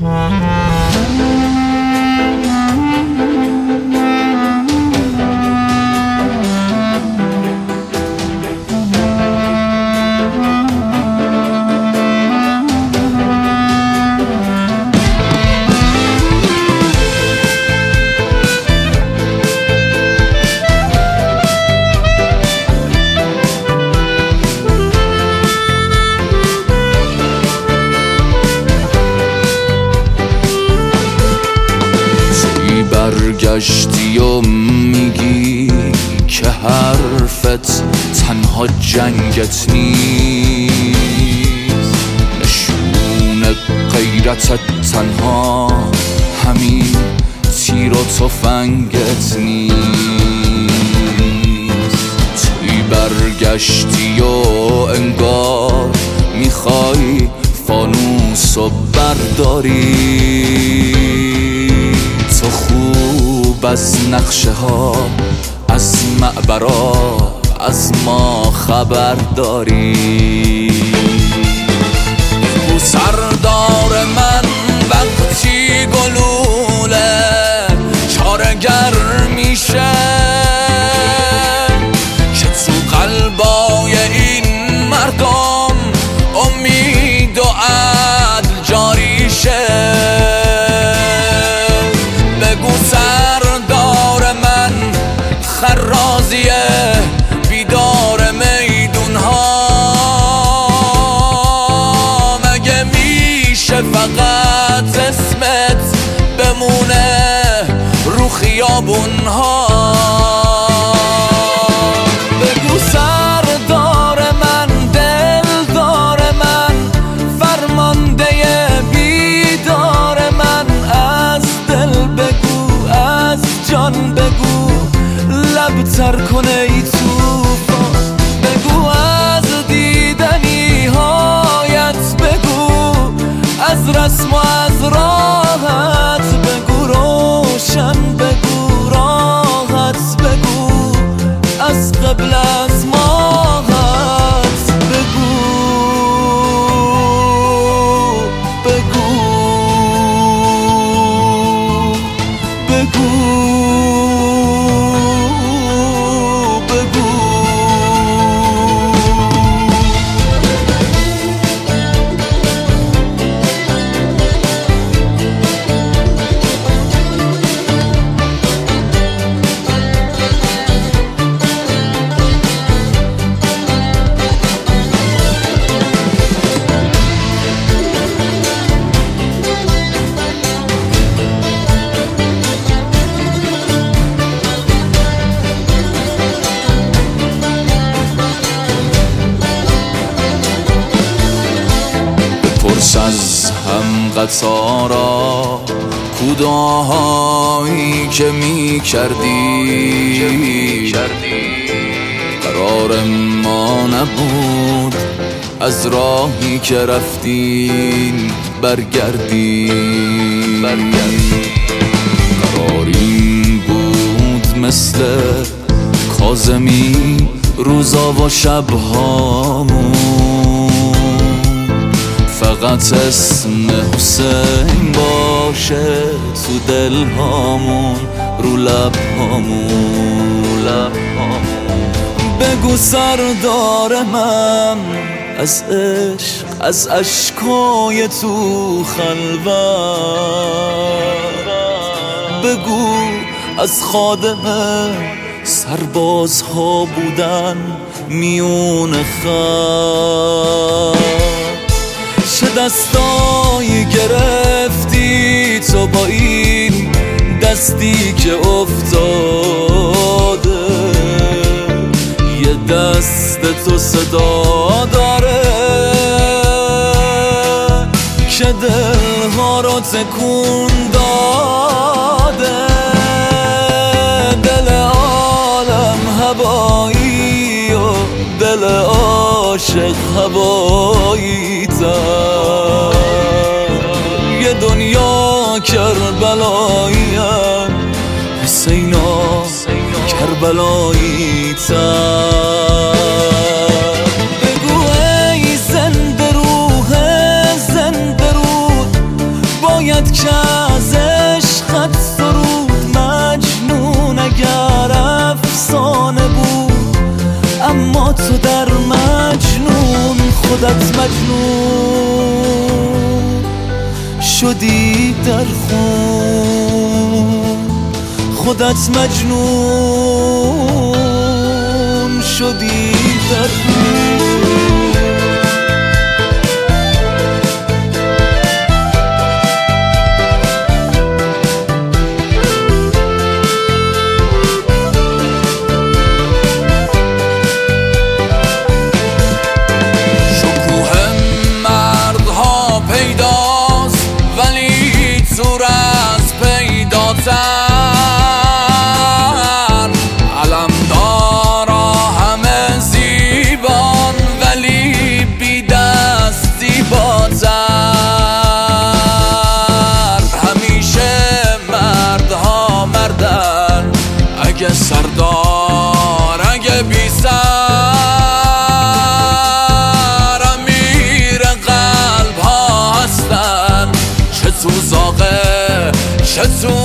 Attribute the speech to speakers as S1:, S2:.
S1: برگشتی و میگی که حرفت تنها جنگت نیست، نشون غیرتت تنها همین تیر و تفنگت نیست. توی برگشتی و انگار میخوای فانوس و برداری، تو خوب از نقشه ها، از معبرا، از ما خبر داری. بگو سردار من وقتی گلوله چارگر میشه که تو قلبای این مردم امید و عدل جاری شه. خرازیه بیدار میدون ها، مگه میشه فقط اسمت بمونه رو خیابون ها؟ بگو سردار من، دلدار من، فرمانده بیدار من، از دل بگو، از جان بگو، لب تر کنه ای توفان بگو، از دیدنی هایت بگو، از رسم و از راحت بگو، روشن بگو، راحت بگو، از قبل از ماهت بگو، بگو، بگو. پرس از هم قطارا کوداهایی که می کردی، قرار ما نبود از راهی که رفتین برگردیم. قرار این بود مثل کاظمی روزا و شبهامون، فقط اسم حسین باشه تو دل هامون، رو لب هامون. بگو سردار من، از عشق، از اشکای تو خلوت بگو، از خادم سربازها بودن میون خط، چه دستایی گرفتی تو با این دستی که افتاده، یه دست تو صدا داره که دلها رو تکون داده. دل عالم هوایی و دل عاشق هوایی تر، یه دنیا کربلایی حسینا کربلایی تر. بگو ای زنده روح زنده رود، باید مجنون شدی در خون، خودت مجنون شدی در خون. علمدارا همه زیبان ولی بی دست زیباتر. همیشه مردها مردن، اگه سردار اگه بی سر. امیر قلب ها هستن، چه تو زاغه چه تو